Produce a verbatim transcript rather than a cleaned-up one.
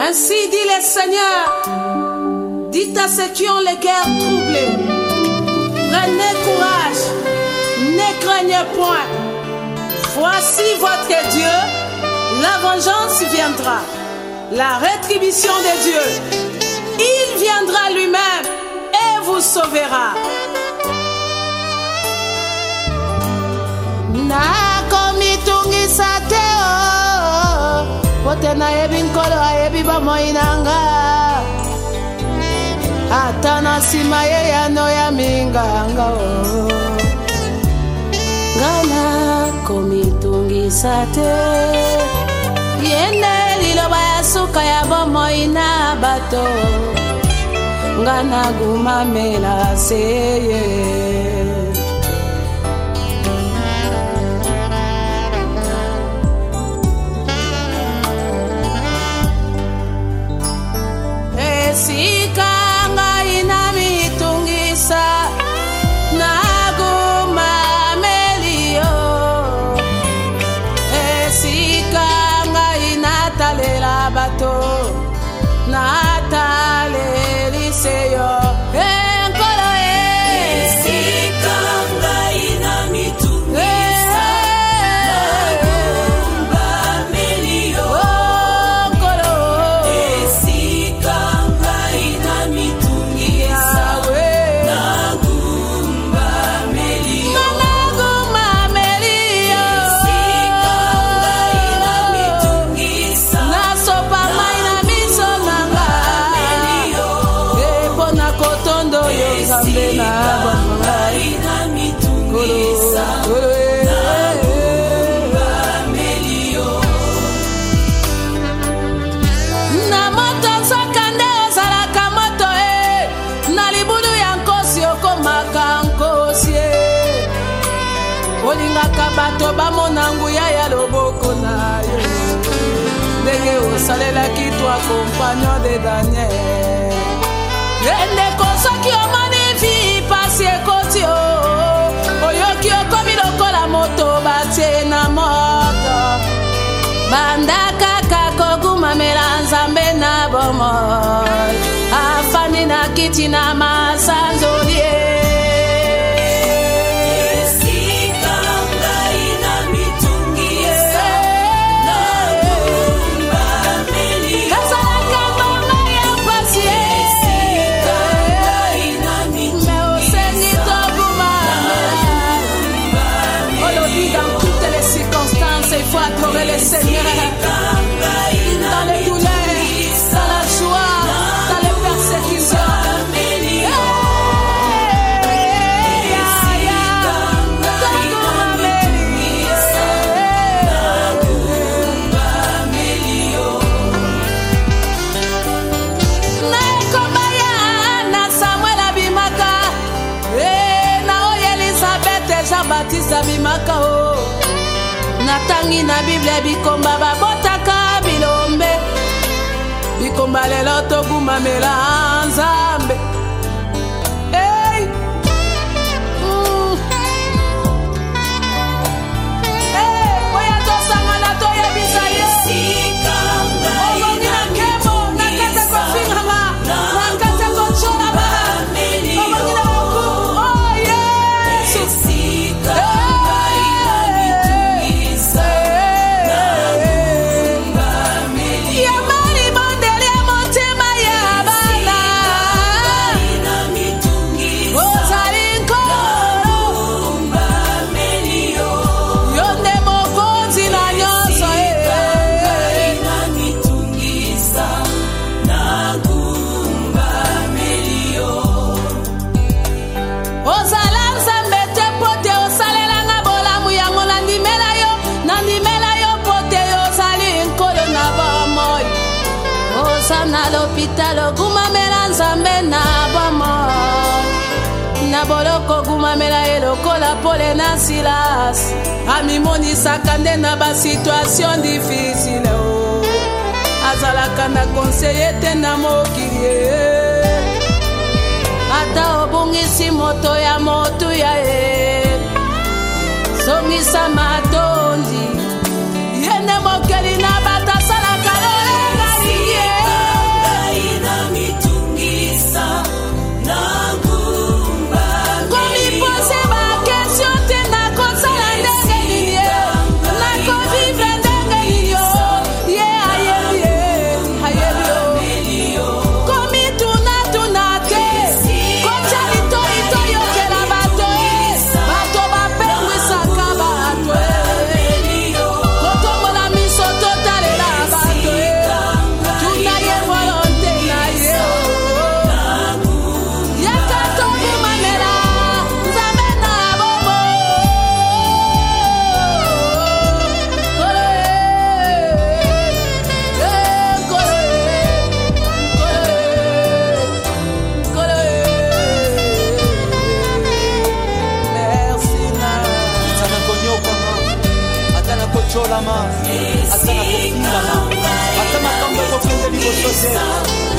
Ainsi dit le Seigneur, dites à ceux qui ont les cœurs troublés, prenez courage, ne craignez point. Voici votre Dieu, la vengeance viendra, la rétribution de Dieu. Il viendra lui-même et vous sauvera. Na komitungisa teo, pote na yebi nkolo ayebi ba moinanga. Ata na sima ye yano ya minganga o. Ngana komitungisa te, yende liloba ya suka ya ba moina bato. Ngana gumamela seye. Sikanga ina mitungisa naguma melio. Sikanga ina talela bato natale liseyo. Enkolo e sikanga ina mitungisa naguma melio. Enkolo e sikanga ina mitungisa naguma melio. Naguma melio. Sikanga ina mitungisa nasopa maina miso nanga melio. E bona kotondo yo zambe na banga ina mitungisa naguma melio. Na moto sakande ozalaka moto e, na libudu ya nkosi okomaka nkosi e. Olingaka bato bamona nguya ya loboko na yo, ndenge osalelaki toi compagnon de Daniel. Ndeko soki omoni vi pasi ekoti o, oyoki okomi lokola moto batie na moto. Banda kaka kogumamela nzambe na bomoi, afandi na kiti na masanzolie. Sikanga ina mitungisa naguma melio. Kasalaka mama ya pasi e. Sikanga ina mitungisa naguma melio. Aujourd'hui dans toutes les circonstances il faut adorer le Seigneur. Dans les douleurs, dans la joie, dans les persécutions. Jean-Baptiste abimaka o. Natangi na Bible bikomba babotaka bilombe. Bikomba lelo togumamela nzambe. Hey. Mm. Hey, oya tosanga na toya bisaye. Sikanga ina kemo nakata kwa finganga. Nakata kwa chona ba. Na l'hôpital gumamela nzambe na bama, na boloko gumamela elokola Pole na Silas. Amimonisaka nde na ba situation difficile o, azalaka na conseiller te na mokili. Ata obungisi moto ya motu ya e, songisa matondi yende mokeli na bata sala kalole na liye. asana kofungana atama kambe kokende liboso te